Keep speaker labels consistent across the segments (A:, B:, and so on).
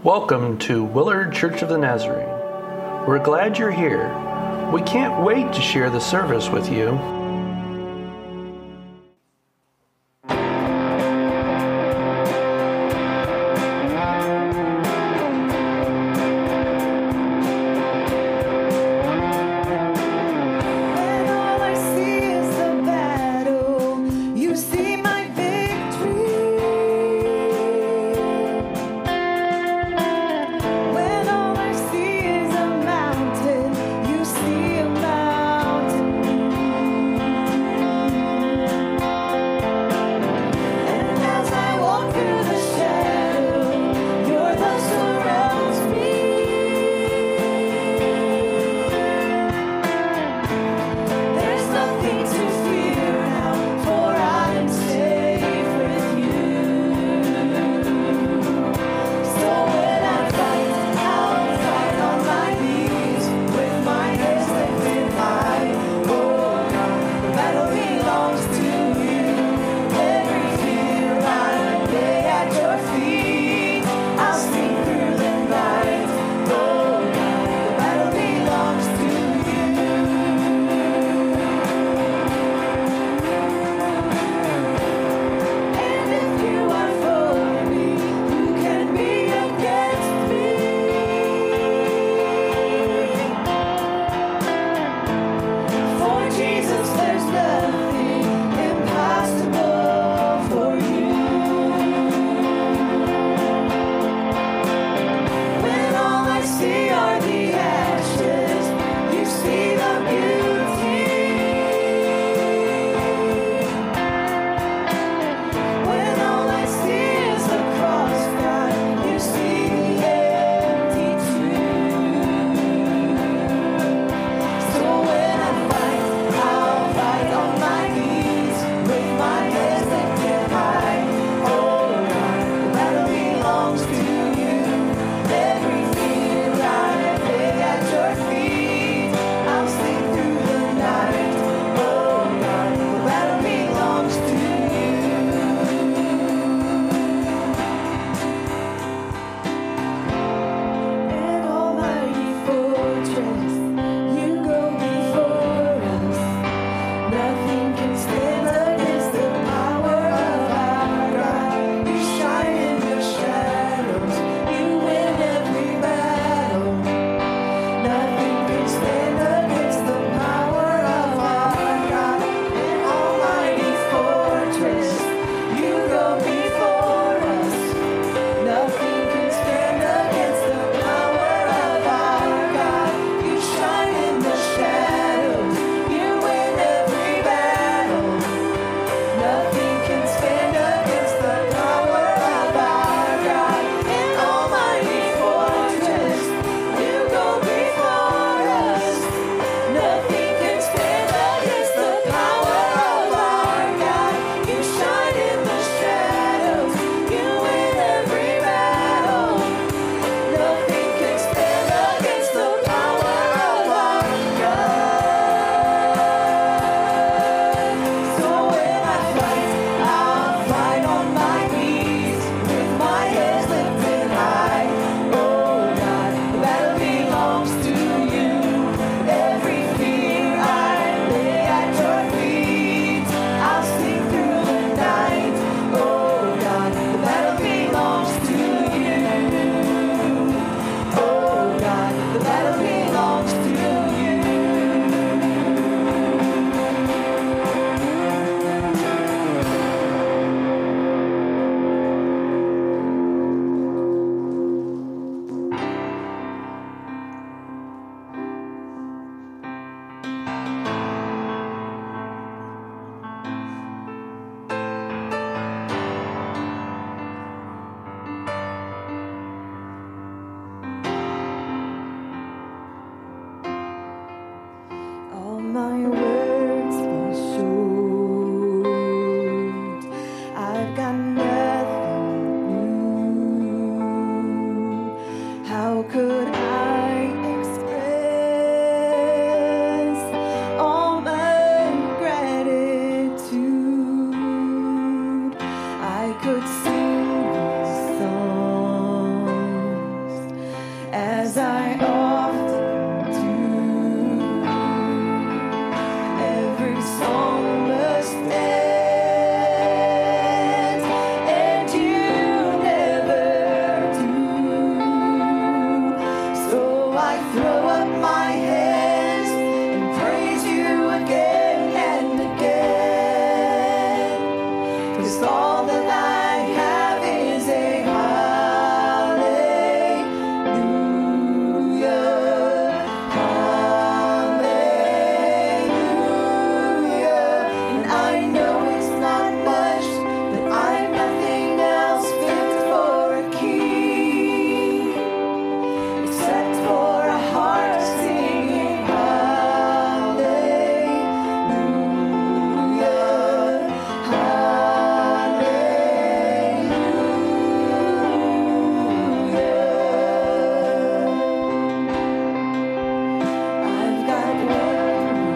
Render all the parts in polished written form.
A: Welcome to Willard Church of the Nazarene. We're glad you're here. We can't wait to share the service with you.
B: as I often do. Every song must end, and you never do. So I throw up my hands and praise you again and again. 'Cause all that I have is a hallelujah, hallelujah. And I know it's not much, but I'm nothing else fit for a king, except for a heart singing hallelujah, I've got one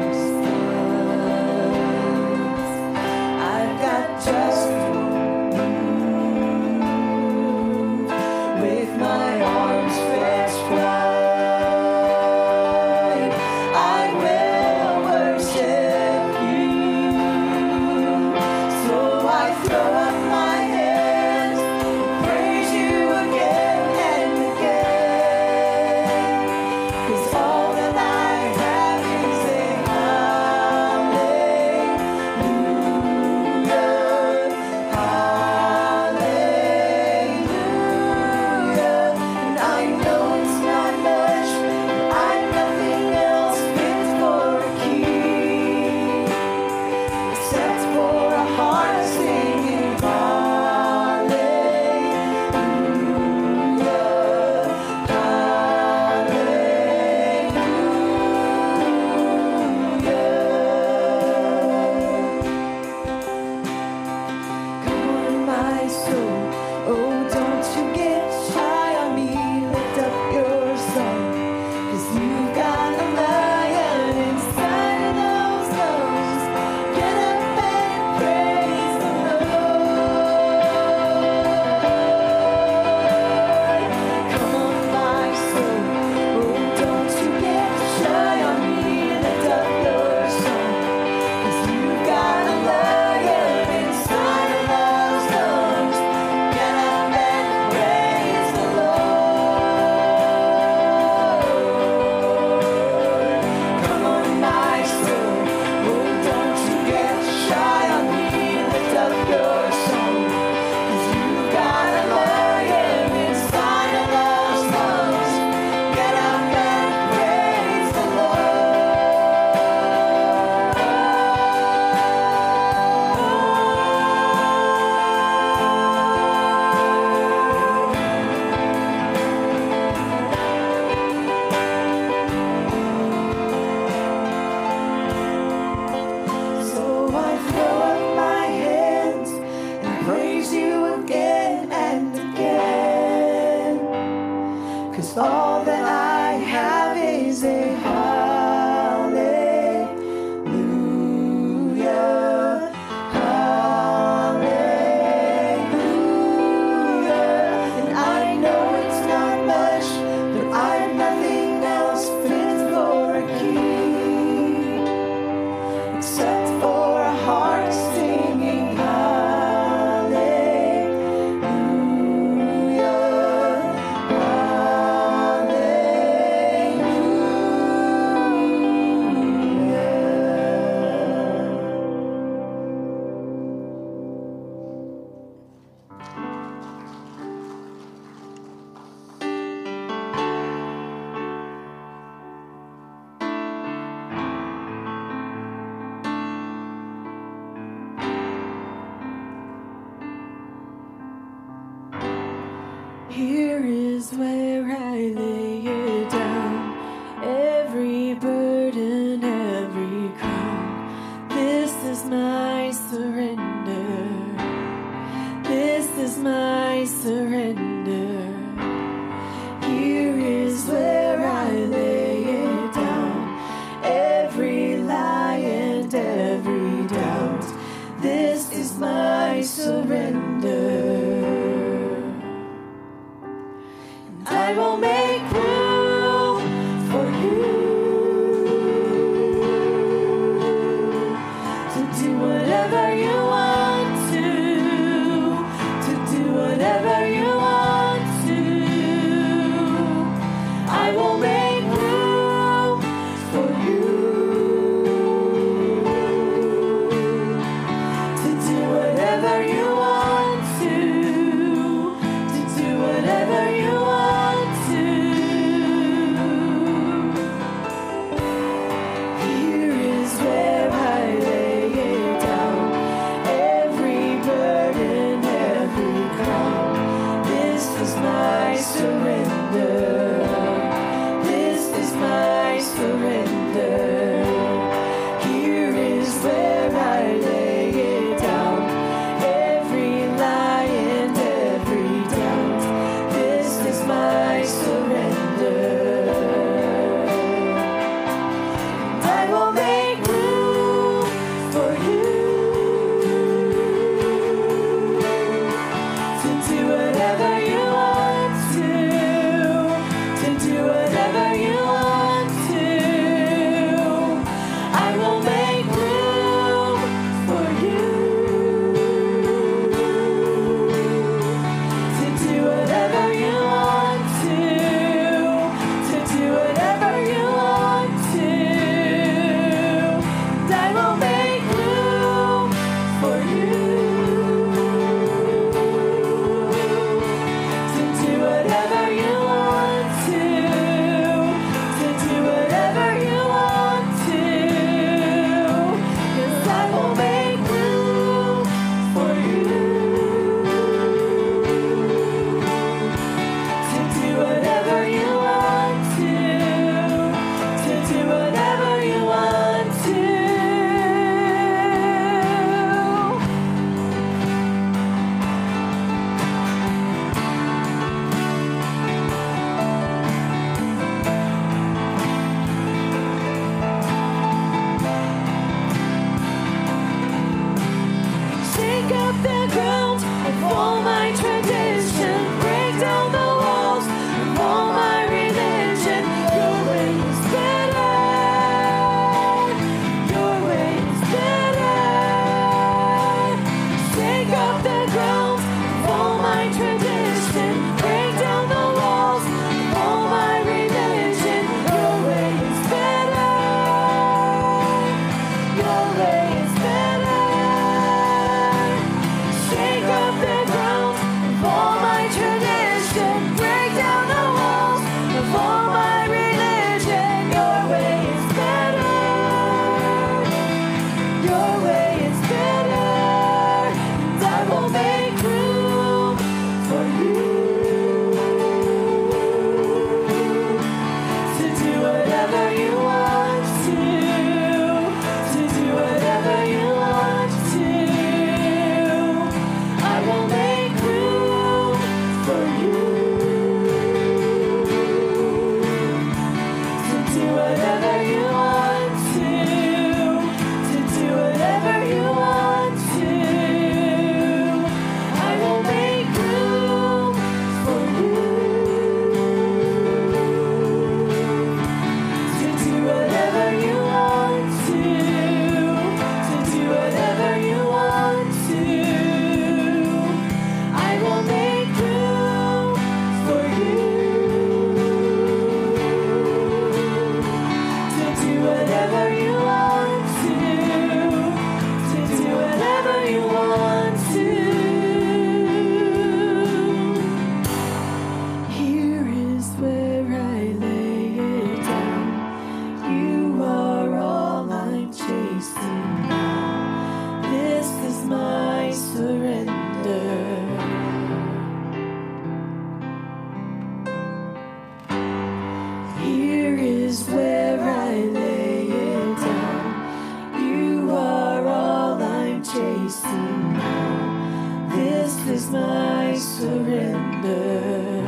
B: response. I've got just one move. With my arms stretched wide, I will worship you. So I throw up my hands and praise you again and again. 'Cause all that I have is a hallelujah, hallelujah. And I know it's not much, but I'm nothing else fit for a king, except for a heart singing hallelujah, hallelujah. Come on, my soul, oh, don't you get shy on me. Lift up your song, 'cause you've got a lion inside of those lungs. Get up and praise the Lord. Come on, my soul, oh, don't you get shy on me. Lift up your song, 'cause you've got a lion inside of those lungs. Get up and praise the Lord. Come on, my soul, oh, don't you get shy on me. Lift up your song, 'cause you've got a lion inside of those lungs. Get up and praise the So I throw up my hands and praise you again and again. 'Cause all that I have is a hallelujah, hallelujah. And I know it's not much, but I'm nothing else fit for a king, except for a heart singing hallelujah, Here is where I lay it down, every burden, every crown. This is my surrender. This is my surrender. Here is where I lay it down, every lie and every doubt. This is my surrender. I will make room. is my surrender.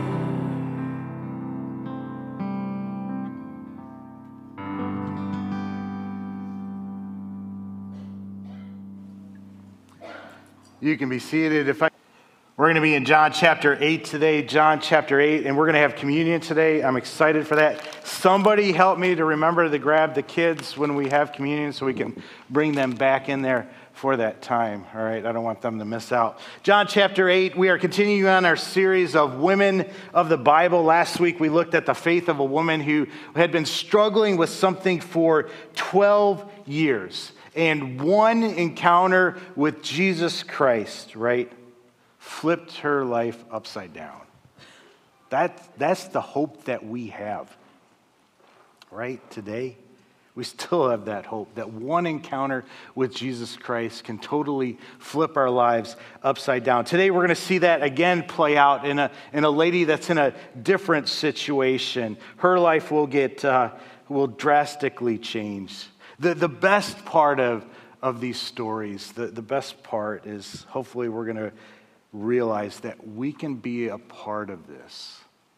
C: You can be seated. We're going to be in John chapter 8 today, John chapter 8, and we're going to have communion today. I'm excited for that. Somebody help me to remember to grab the kids when we have communion so we can bring them back in there for that time. All right, I don't want them to miss out. John chapter 8, we are continuing on our series of women of the Bible. Last week we looked at the faith of a woman who had been struggling with something for 12 years. And one encounter with Jesus Christ, right, flipped her life upside down. That's the hope that we have, right, today. We still have that hope, that one encounter with Jesus Christ can totally flip our lives upside down. Today we're going to see that again play out in a lady that's in a different situation. Her life will drastically change. The best part of these stories, the best part is hopefully we're going to realize that we can be a part of this.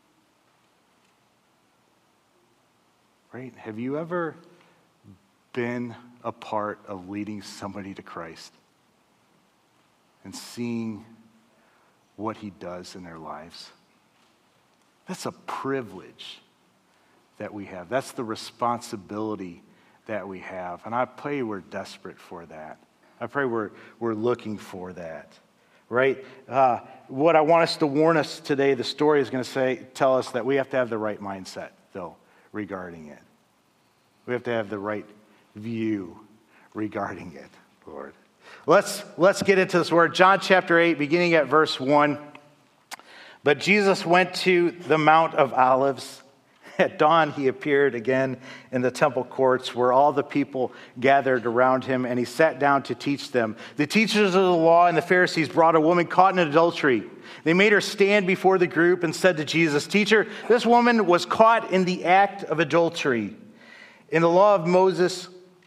C: Right? Have you ever been a part of leading somebody to Christ and seeing what he does in their lives? That's a privilege that we have. That's the responsibility that we have. And I pray we're desperate for that. I pray we're looking for that. Right? What I want us to warn us today, the story is going to tell us that we have to have the right mindset, though, regarding it. We have to have the right view regarding it, Lord. Let's get into this word. John chapter 8, beginning at verse 1. But Jesus went to the Mount of Olives. At dawn, he appeared again in the temple courts where all the people gathered around him, and he sat down to teach them. The teachers of the law and the Pharisees brought a woman caught in adultery. They made her stand before the group and said to Jesus, "Teacher, this woman was caught in the act of adultery. In the law of Moses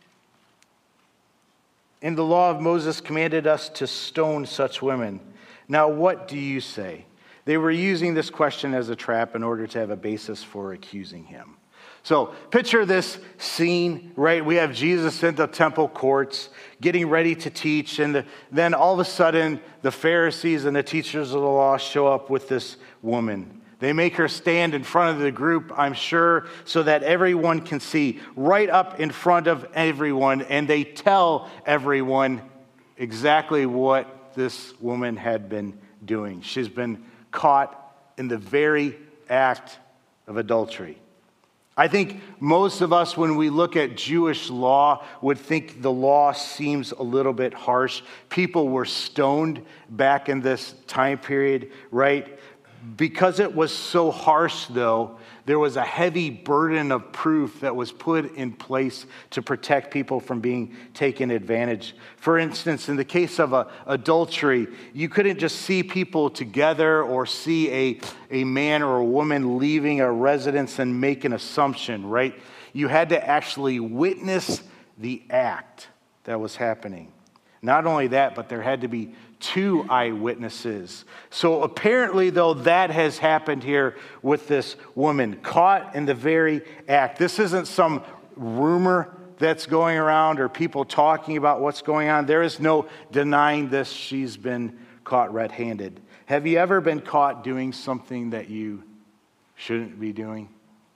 C: commanded us to stone such women. Now what do you say?" They were using this question as a trap in order to have a basis for accusing him. So picture this scene, right? We have Jesus in the temple courts getting ready to teach, and then all of a sudden the Pharisees and the teachers of the law show up with this woman. They make her stand in front of the group, I'm sure, so that everyone can see, right up in front of everyone, and they tell everyone exactly what this woman had been doing. She's been caught in the very act of adultery. I think most of us, when we look at Jewish law, would think the law seems a little bit harsh. People were stoned back in this time period, right? Because it was so harsh, though, there was a heavy burden of proof that was put in place to protect people from being taken advantage. For instance, in the case of adultery, you couldn't just see people together or see a man or a woman leaving a residence and make an assumption, right? You had to actually witness the act that was happening. Not only that, but there had to be 2 eyewitnesses. So apparently, though, that has happened here with this woman, caught in the very act. This isn't some rumor that's going around or people talking about what's going on. There is no denying this. She's been caught red-handed. Have you ever been caught doing something that you shouldn't be doing?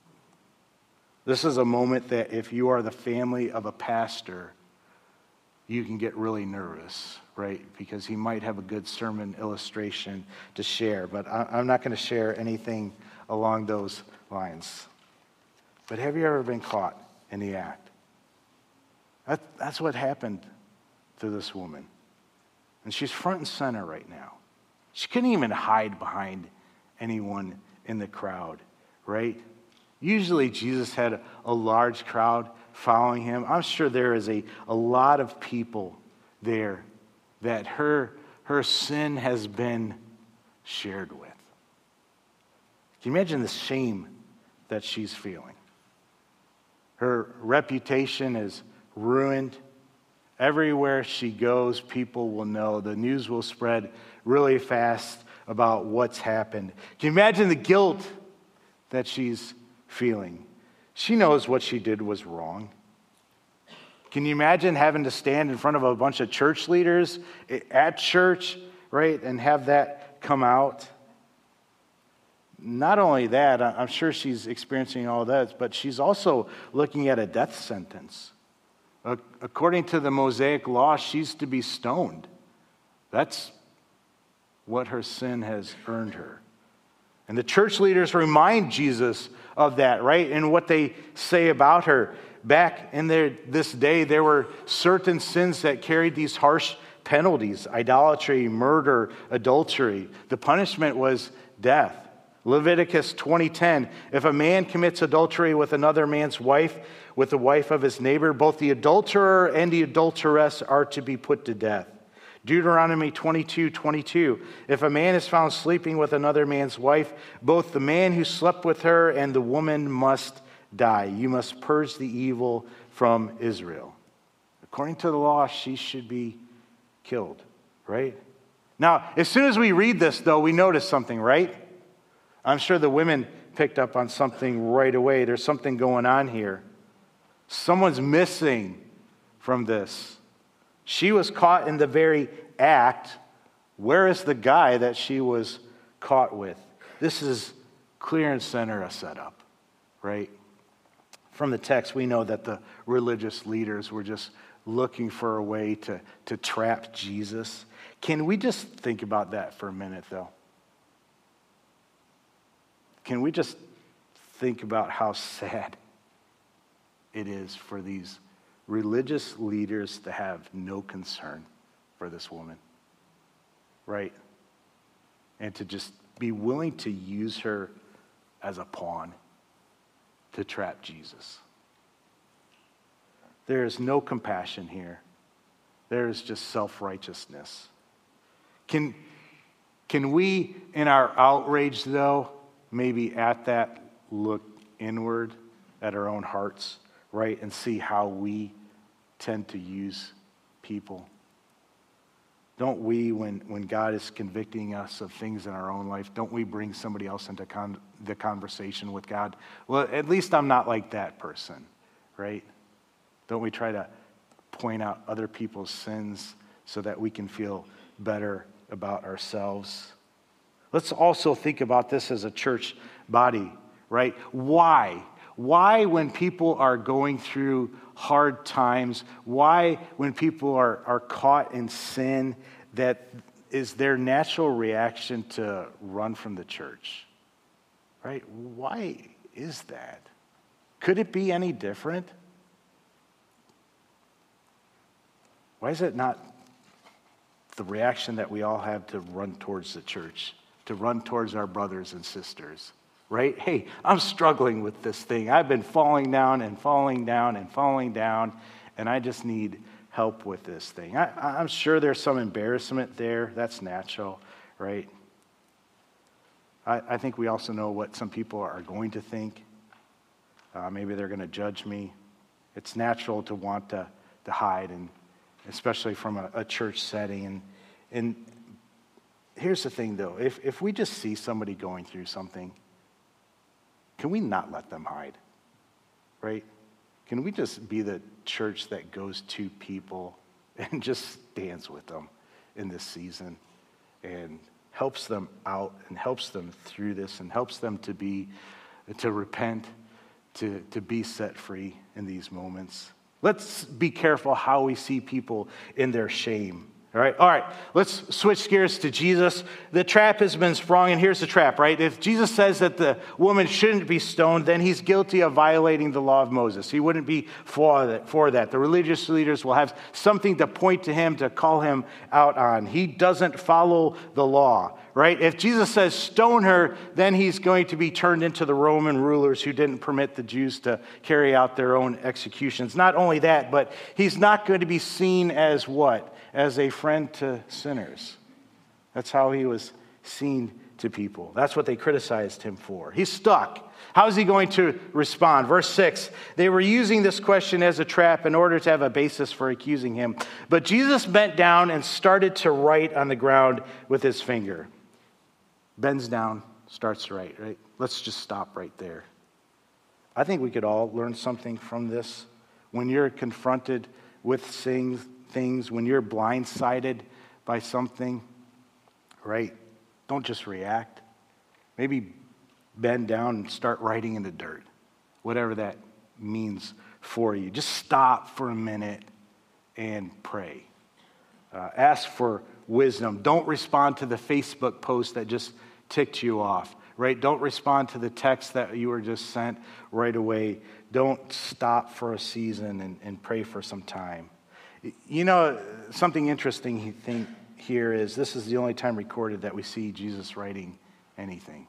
C: This is a moment that if you are the family of a pastor, you can get really nervous, right? Because he might have a good sermon illustration to share, but I'm not going to share anything along those lines. But have you ever been caught in the act? That's what happened to this woman. And she's front and center right now. She couldn't even hide behind anyone in the crowd, right? Usually Jesus had a large crowd following him. I'm sure there is a lot of people there that her sin has been shared with. Can you imagine the shame that she's feeling? Her reputation is ruined. Everywhere she goes, people will know. The news will spread really fast about what's happened. Can you imagine the guilt that she's feeling? She knows what she did was wrong. Can you imagine having to stand in front of a bunch of church leaders at church, right, and have that come out? Not only that, I'm sure she's experiencing all that, but she's also looking at a death sentence. According to the Mosaic law, she's to be stoned. That's what her sin has earned her. And the church leaders remind Jesus of that, right? And what they say about her. Back in this day, there were certain sins that carried these harsh penalties: idolatry, murder, adultery. The punishment was death. Leviticus 20:10, if a man commits adultery with another man's wife, with the wife of his neighbor, both the adulterer and the adulteress are to be put to death. Deuteronomy 22:22, if a man is found sleeping with another man's wife, both the man who slept with her and the woman must die. You must purge the evil from Israel. According to the law, she should be killed, right? Now, as soon as we read this, though, we notice something, right? I'm sure the women picked up on something right away. There's something going on here. Someone's missing from this. She was caught in the very act. Where is the guy that she was caught with? This is clear and center a setup, right? From the text, we know that the religious leaders were just looking for a way to trap Jesus. Can we just think about that for a minute, though? Can we just think about how sad it is for these religious leaders to have no concern for this woman, right? And to just be willing to use her as a pawn to trap Jesus. There is no compassion here. There is just self-righteousness. Can we, in our outrage, though, maybe at that look inward at our own hearts, right, and see how we tend to use people? Don't we, when God is convicting us of things in our own life, don't we bring somebody else into the conversation with God? Well, at least I'm not like that person, right? Don't we try to point out other people's sins so that we can feel better about ourselves? Let's also think about this as a church body, right? Why? Why, when people are going through hard times, why, when people are caught in sin, that is their natural reaction to run from the church, right? Why is that? Could it be any different? Why is it not the reaction that we all have to run towards the church, to run towards our brothers and sisters? Right? Hey, I'm struggling with this thing. I've been falling down and falling down and falling down, and I just need help with this thing. I'm sure there's some embarrassment there. That's natural, right? I think we also know what some people are going to think. Maybe they're going to judge me. It's natural to want to hide, and especially from a church setting. And here's the thing, though. If we just see somebody going through something, can we not let them hide, right? Can we just be the church that goes to people and just stands with them in this season and helps them out and helps them through this and helps them to repent, to be set free in these moments? Let's be careful how we see people in their shame. All right, let's switch gears to Jesus. The trap has been sprung, and here's the trap, right? If Jesus says that the woman shouldn't be stoned, then he's guilty of violating the law of Moses. He wouldn't be for that. The religious leaders will have something to point to him, to call him out on. He doesn't follow the law, right? If Jesus says stone her, then he's going to be turned into the Roman rulers who didn't permit the Jews to carry out their own executions. Not only that, but he's not going to be seen as what? As a friend to sinners. That's how he was seen to people. That's what they criticized him for. He's stuck. How is he going to respond? Verse 6, they were using this question as a trap in order to have a basis for accusing him. But Jesus bent down and started to write on the ground with his finger. Bends down, starts to write, right? Let's just stop right there. I think we could all learn something from this. When you're confronted with things, when you're blindsided by something, right? Don't just react. Maybe bend down and start writing in the dirt, whatever that means for you. Just stop for a minute and pray. Ask for wisdom. Don't respond to the Facebook post that just ticked you off, right? Don't respond to the text that you were just sent right away. Don't stop for a season and pray for some time. You know, something interesting here is this is the only time recorded that we see Jesus writing anything.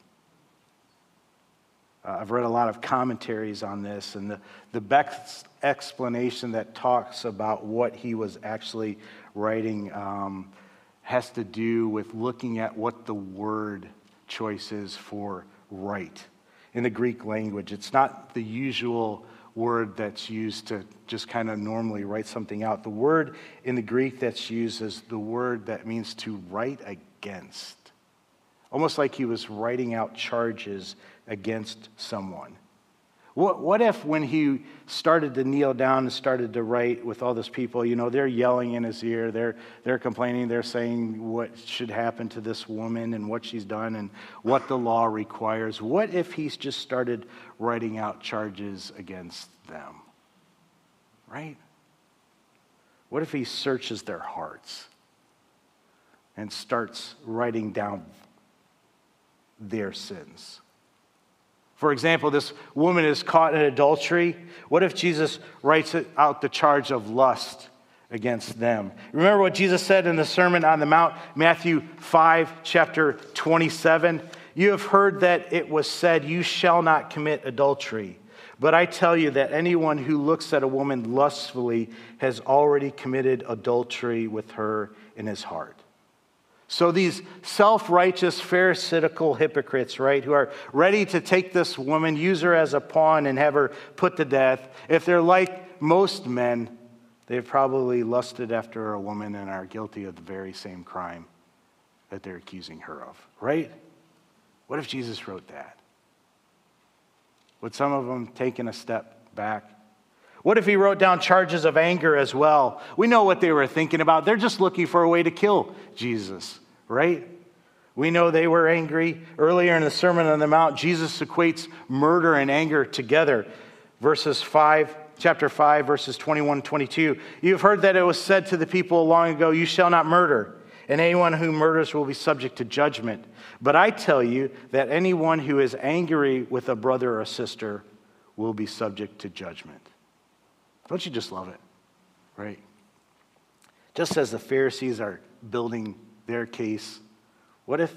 C: I've read a lot of commentaries on this, and the best explanation that talks about what he was actually writing has to do with looking at what the word choice is for write. In the Greek language, it's not the usual word that's used to just kind of normally write something out. The word in the Greek that's used is the word that means to write against. Almost like he was writing out charges against someone. What if when he started to kneel down and started to write with all those people, you know, they're yelling in his ear, they're complaining, they're saying what should happen to this woman and what she's done and what the law requires. What if he's just started writing out charges against them? Right? What if he searches their hearts and starts writing down their sins? For example, this woman is caught in adultery. What if Jesus writes out the charge of lust against them? Remember what Jesus said in the Sermon on the Mount, Matthew 5, chapter 27? You have heard that it was said, you shall not commit adultery. But I tell you that anyone who looks at a woman lustfully has already committed adultery with her in his heart. So these self-righteous, pharisaical hypocrites, right, who are ready to take this woman, use her as a pawn, and have her put to death, if they're like most men, they've probably lusted after a woman and are guilty of the very same crime that they're accusing her of, right? What if Jesus wrote that? Would some of them taken a step back? What if he wrote down charges of anger as well? We know what they were thinking about. They're just looking for a way to kill Jesus, right? We know they were angry. Earlier in the Sermon on the Mount, Jesus equates murder and anger together. Chapter 5, verses 21 and 22. You've heard that it was said to the people long ago, you shall not murder, and anyone who murders will be subject to judgment. But I tell you that anyone who is angry with a brother or sister will be subject to judgment. Don't you just love it, right? Just as the Pharisees are building their case, what if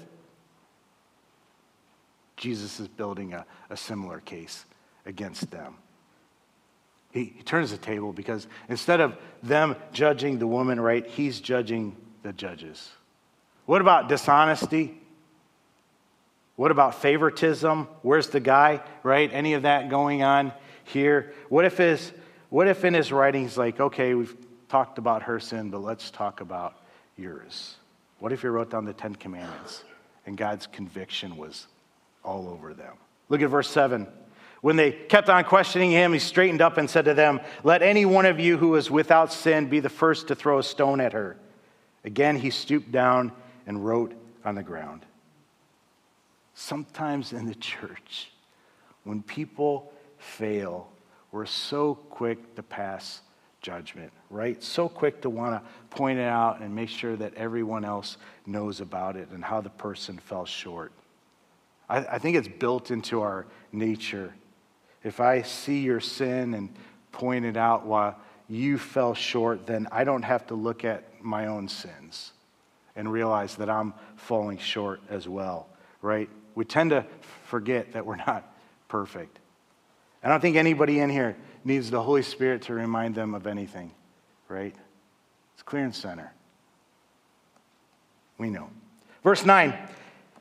C: Jesus is building a similar case against them? He turns the table because instead of them judging the woman, right, he's judging the judges. What about dishonesty? What about favoritism? Where's the guy, right? Any of that going on here? What if in his writing he's like, okay, we've talked about her sin, but let's talk about yours? What if he wrote down the 10 Commandments and God's conviction was all over them? Look at verse 7. When they kept on questioning him, he straightened up and said to them, let any one of you who is without sin be the first to throw a stone at her. Again, he stooped down and wrote on the ground. Sometimes in the church, when people fail, we're so quick to pass judgment, right? So quick to want to point it out and make sure that everyone else knows about it and how the person fell short. I think it's built into our nature. If I see your sin and point it out while you fell short, then I don't have to look at my own sins and realize that I'm falling short as well, right? We tend to forget that we're not perfect. I don't think anybody in here needs the Holy Spirit to remind them of anything, right? It's clear and center. We know. Verse 9,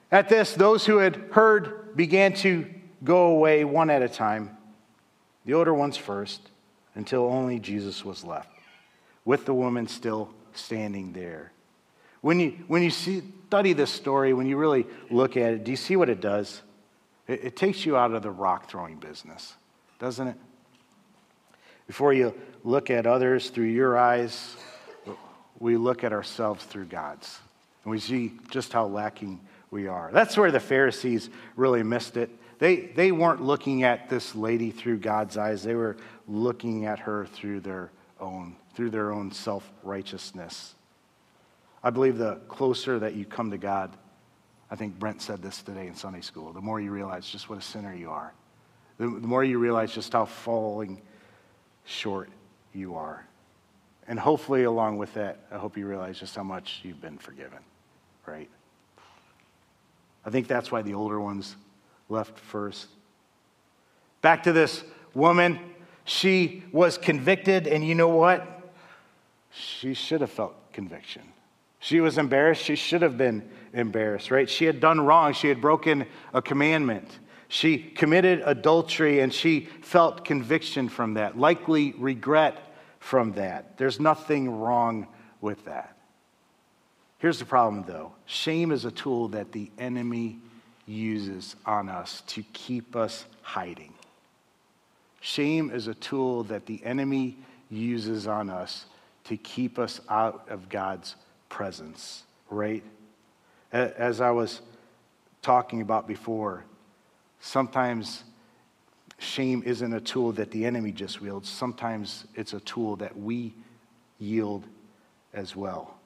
C: At this, those who had heard began to go away one at a time, the older ones first, until only Jesus was left, with the woman still standing there. When you study this story, when you really look at it, do you see what it does? It takes you out of the rock-throwing business, doesn't it? Before you look at others through your eyes, we look at ourselves through God's. And we see just how lacking we are. That's where the Pharisees really missed it. They weren't looking at this lady through God's eyes. They were looking at her through their own self-righteousness. I believe the closer that you come to God, I think Brent said this today in Sunday school, the more you realize just what a sinner you are. The more you realize just how falling short you are. And hopefully along with that, I hope you realize just how much you've been forgiven, right? I think that's why the older ones left first. Back to this woman, she was convicted, and you know what? She should have felt conviction. She was embarrassed. She should have been embarrassed, right? She had done wrong. She had broken a commandment. She committed adultery, and she felt conviction from that, likely regret from that. There's nothing wrong with that. Here's the problem, though. Shame is a tool that the enemy uses on us to keep us hiding. Shame is a tool that the enemy uses on us to keep us out of God's presence, right? As I was talking about before, sometimes shame isn't a tool that the enemy just wields. Sometimes it's a tool that we yield as well.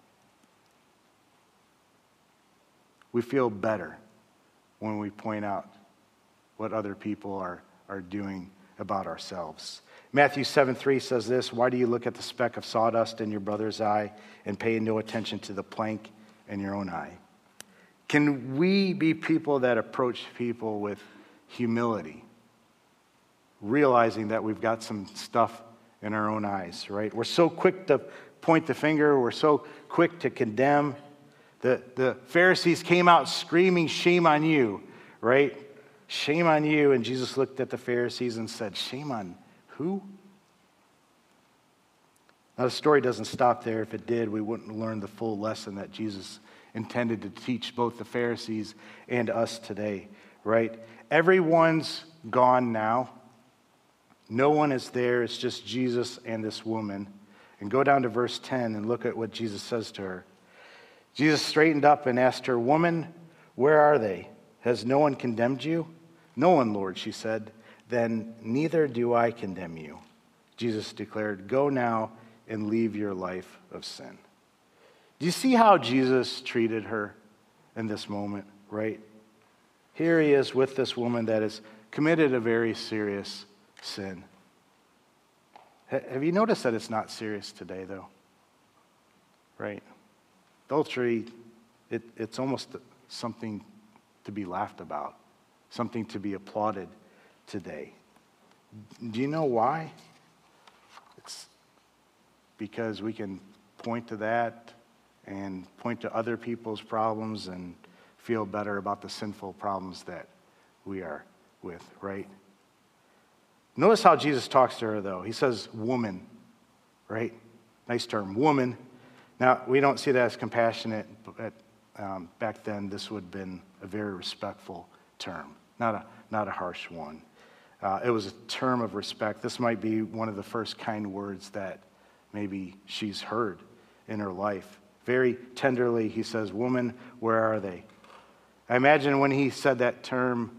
C: We feel better when we point out what other people are doing about ourselves. Matthew 7:3 says this, "Why do you look at the speck of sawdust in your brother's eye and pay no attention to the plank in your own eye?" Can we be people that approach people with humility, realizing that we've got some stuff in our own eyes, right? We're so quick to point the finger. We're so quick to condemn. The Pharisees came out screaming, "Shame on you," right? Shame on you. And Jesus looked at the Pharisees and said, "Shame on who?" Now, the story doesn't stop there. If it did, we wouldn't learn the full lesson that Jesus intended to teach both the Pharisees and us today, right? Everyone's gone now. No one is there. It's just Jesus and this woman. And go down to verse 10 and look at what Jesus says to her. Jesus straightened up and asked her, "Woman, where are they? Has no one condemned you?" "No one, Lord," she said. "Then neither do I condemn you." Jesus declared, "Go now and leave your life of sin." Do you see how Jesus treated her in this moment, right? Here he is with this woman that has committed a very serious sin. Have you noticed that it's not serious today, though? Right? Adultery, it's almost something to be laughed about, something to be applauded today. Do you know why? It's because we can point to that and point to other people's problems and feel better about the sinful problems that we are with, right? Notice how Jesus talks to her, though. He says, "Woman," right? Nice term, woman. Now, we don't see that as compassionate, but back then this would have been a very respectful term, not a harsh one. It was a term of respect. This might be one of the first kind words that maybe she's heard in her life. Very tenderly, he says, "Woman, where are they?" I imagine when he said that term,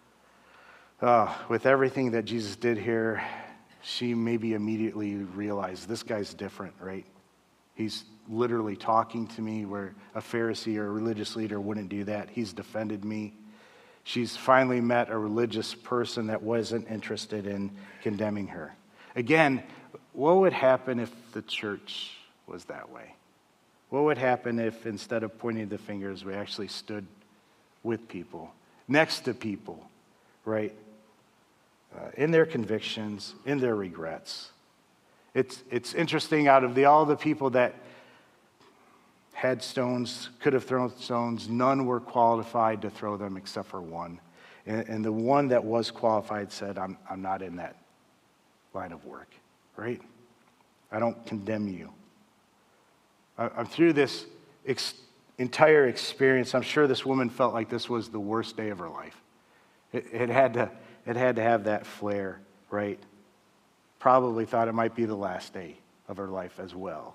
C: with everything that Jesus did here, she maybe immediately realized this guy's different, right? He's literally talking to me where a Pharisee or a religious leader wouldn't do that. He's defended me. She's finally met a religious person that wasn't interested in condemning her. Again, what would happen if the church was that way? What would happen if instead of pointing the fingers, we actually stood with people, next to people, right? In their convictions, in their regrets. It's interesting, out of all the people that had stones, could have thrown stones. None were qualified to throw them except for one. And the one that was qualified said, I'm not in that line of work, right? I don't condemn you. I'm through this entire experience. I'm sure this woman felt like this was the worst day of her life. It had to have that flair, right? Probably thought it might be the last day of her life as well.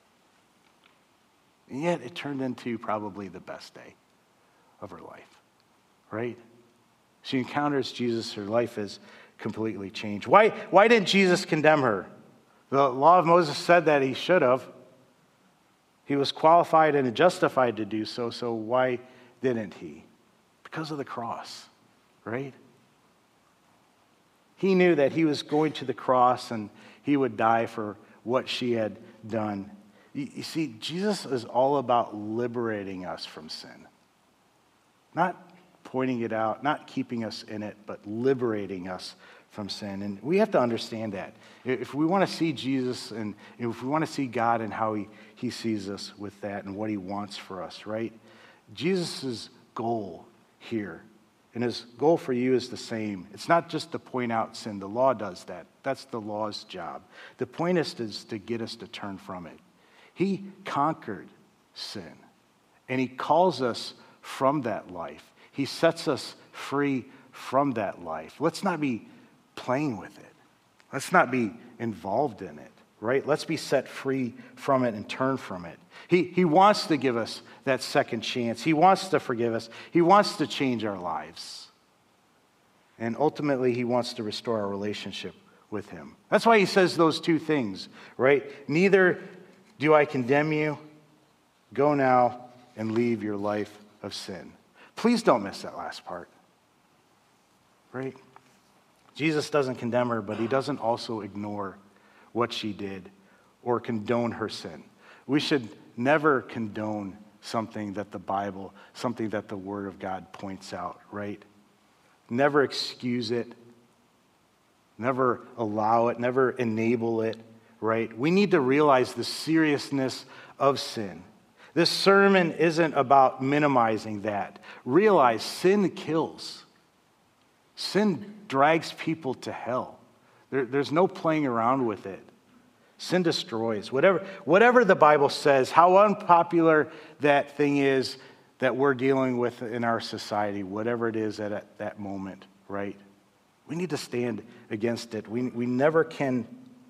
C: And yet it turned into probably the best day of her life, right? She encounters Jesus. Her life is completely changed. Why didn't Jesus condemn her? The law of Moses said that he should have. He was qualified and justified to do so, so why didn't he? Because of the cross, right? He knew that he was going to the cross and he would die for what she had done. You see, Jesus is all about liberating us from sin. Not pointing it out, not keeping us in it, but liberating us from sin. And we have to understand that. If we want to see Jesus and if we want to see God and how he sees us with that and what he wants for us, right? Jesus' goal here, and his goal for you is the same. It's not just to point out sin. The law does that. That's the law's job. The point is to get us to turn from it. He conquered sin, and he calls us from that life. He sets us free from that life. Let's not be playing with it. Let's not be involved in it, right? Let's be set free from it and turn from it. He wants to give us that second chance. He wants to forgive us. He wants to change our lives. And ultimately, he wants to restore our relationship with him. That's why he says those two things, right? Neither do I condemn you. Go now and leave your life of sin. Please don't miss that last part, right? Jesus doesn't condemn her, but he doesn't also ignore what she did or condone her sin. We should never condone something that the Bible, something that the Word of God points out, right? Never excuse it, never allow it, never enable it, right? We need to realize the seriousness of sin. This sermon isn't about minimizing that. Realize sin kills. Sin drags people to hell. There's no playing around with it. Sin destroys. Whatever the Bible says, how unpopular that thing is that we're dealing with in our society, whatever it is at that moment, right? We need to stand against it. We never can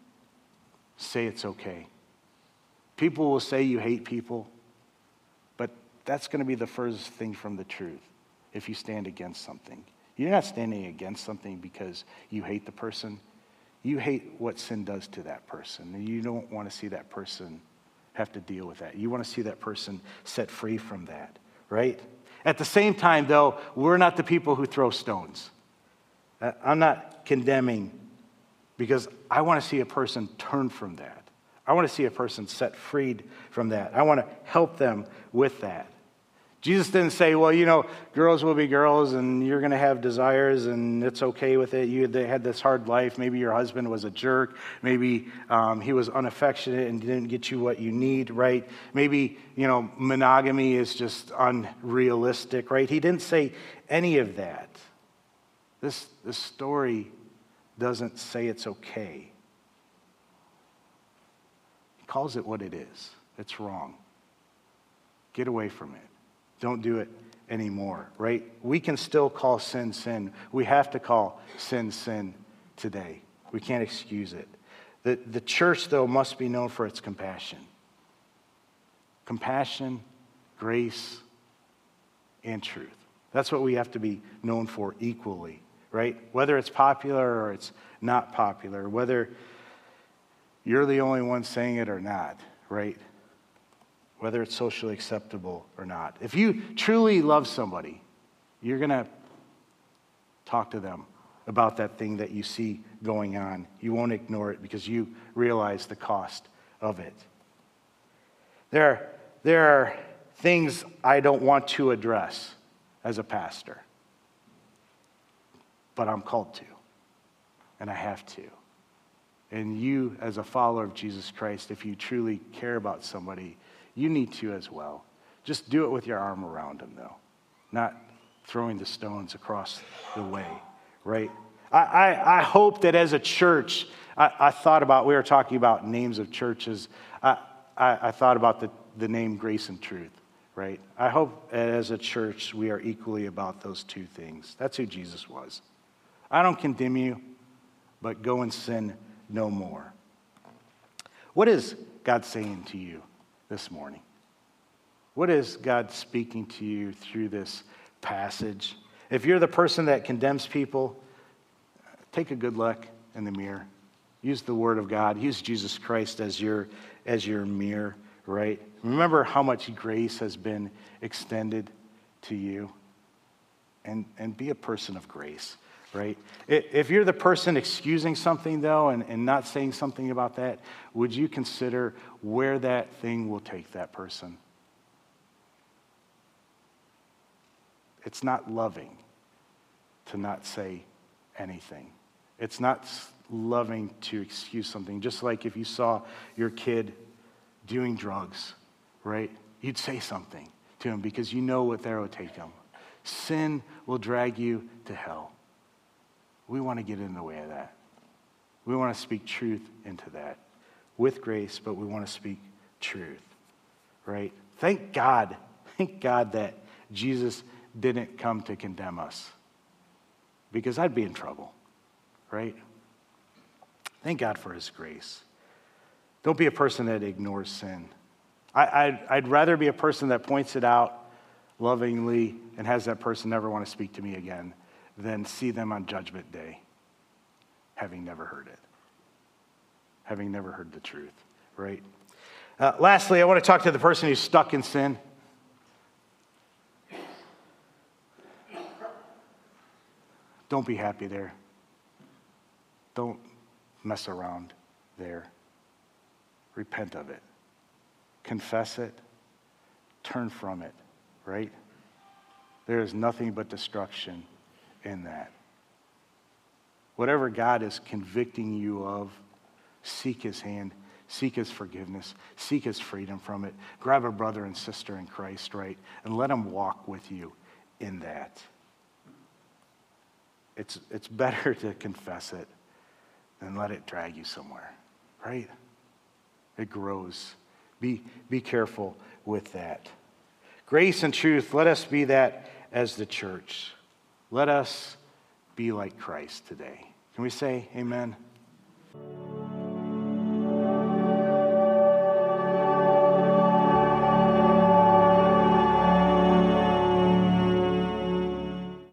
C: say it's okay. People will say you hate people, but that's going to be the furthest thing from the truth if you stand against something. You're not standing against something because you hate the person. You hate what sin does to that person, and you don't want to see that person have to deal with that. You want to see that person set free from that, right? At the same time, though, we're not the people who throw stones. I'm not condemning because I want to see a person turn from that. I want to see a person set freed from that. I want to help them with that. Jesus didn't say, well, girls will be girls and you're going to have desires and it's okay with it. They had this hard life. Maybe your husband was a jerk. Maybe he was unaffectionate and didn't get you what you need, right? Maybe, monogamy is just unrealistic, right? He didn't say any of that. This story doesn't say it's okay. He calls it what it is. It's wrong. Get away from it. Don't do it anymore, right? We can still call sin, sin. We have to call sin, sin today. We can't excuse it. The church, though, must be known for its compassion. Compassion, grace, and truth. That's what we have to be known for equally, right? Whether it's popular or it's not popular, whether you're the only one saying it or not, right? Whether it's socially acceptable or not. If you truly love somebody, you're going to talk to them about that thing that you see going on. You won't ignore it because you realize the cost of it. There are things I don't want to address as a pastor, but I'm called to, and I have to. And you, as a follower of Jesus Christ, if you truly care about somebody, You need to as well. Just do it with your arm around them, though, not throwing the stones across the way, right? I hope that as a church, I thought about, we were talking about names of churches. I thought about the name Grace and Truth, right? I hope as a church we are equally about those two things. That's who Jesus was. I don't condemn you, but go and sin no more. What is God saying to you this morning? What is God speaking to you through this passage? If you're the person that condemns people, take a good look in the mirror. Use the Word of God. Use Jesus Christ as your mirror, right? Remember how much grace has been extended to you. And be a person of grace, right? If you're the person excusing something, though, and not saying something about that, would you consider where that thing will take that person? It's not loving to not say anything. It's not loving to excuse something. Just like if you saw your kid doing drugs, right? You'd say something to him because you know what there would take him. Sin will drag you to hell. We want to get in the way of that. We want to speak truth into that with grace, but we want to speak truth, right? Thank God that Jesus didn't come to condemn us, because I'd be in trouble, right? Thank God for his grace. Don't be a person that ignores sin. I'd rather be a person that points it out lovingly and has that person never want to speak to me again than see them on Judgment Day having never heard it, having never heard the truth, right? Lastly, I want to talk to the person who's stuck in sin. Don't be happy there. Don't mess around there. Repent of it. Confess it. Turn from it, right? There is nothing but destruction in that. Whatever God is convicting you of, seek his hand, seek his forgiveness, seek his freedom from it. Grab a brother and sister in Christ, right? And let him walk with you in that. It's better to confess it than let it drag you somewhere, right? It grows. Be careful with that. Grace and truth, let us be that as the church. Let us be like Christ today. Can we say amen?